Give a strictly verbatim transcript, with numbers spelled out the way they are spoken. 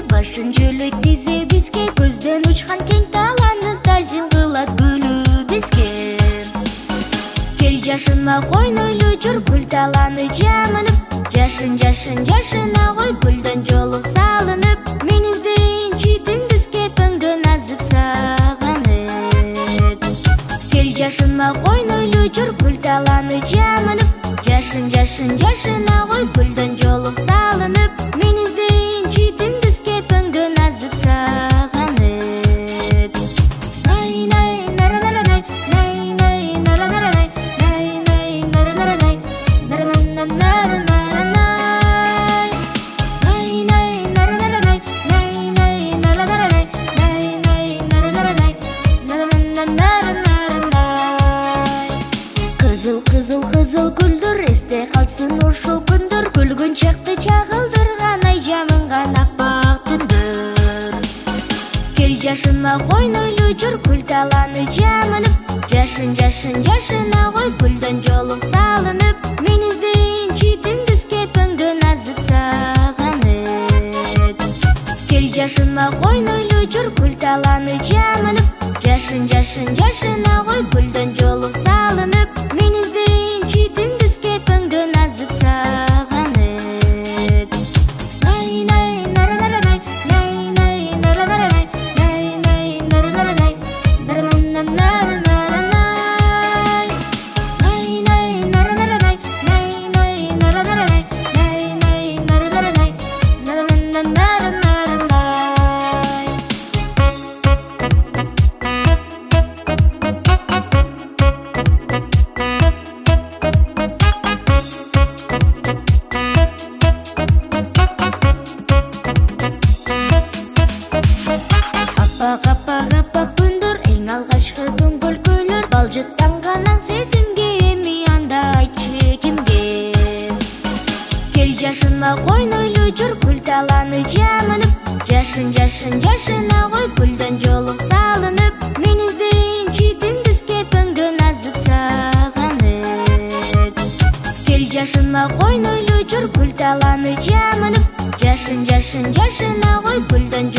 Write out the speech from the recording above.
башын жөлөйт тизе бизге, көздөн учкан кең таланы тазим кылат гүлү бизге. Кел жашынма койнойлу жүр, гүл таланы жамынып, жашын жашын жашына кой, гүлдөн жолук салынып, мен издейин читин бизге пөңдөн азып сагынып. Кел жашынма койнойлу жүр, гүл таланы жамынып, жашын жашын жашына кой, гүлдөн жолук салынып, мен издейин читин бизге пөңдөн азып сагынып. Най най наранарай, най най наранарай, най най наранарай, наранарай, най най наранарай, най най наранарай, най най наранарай, наранарай. Кызыл кызыл кызыл гүлдөр эсте калсын ошо күндөр, күлгүн чакты чагылдырган ай жамынган аппак түндөр. Кел жашынма койнойлу жүр, гүл таланы жамынып, жашын жашын жашына кой, гүлдөн жолук салынып, мен издейин читин бизге пөңдөн азып сагынып. Кел жашынма койнойлу жүр, гүл таланы жамынып, жашын жашын жашына кой, гүлдөн жолук салынып, мен издейин читин бизге пөңдөн азып сагынып. Най най наранарай, най най наранарай, най най наранарай, наранарай, най най наранарай, най най наранарай, най най наранарай, наранарай. Аппак аппак аппак күндөр, эң алгачкы көңгөл көйлөр, балжыттанганан сезимге, эми анда айтчы кимге. Кел жашынма койнойлу жүр, гүл таланы жамынып, жашын жашын жашына кой, гүлдөн жолук салынып, мен издейин читин бизге пөңдөн азып сагынып. Кел жашынма койнойлу жүр, гүл таланы жамынып, жашын жашын жашына кой, гүлдөн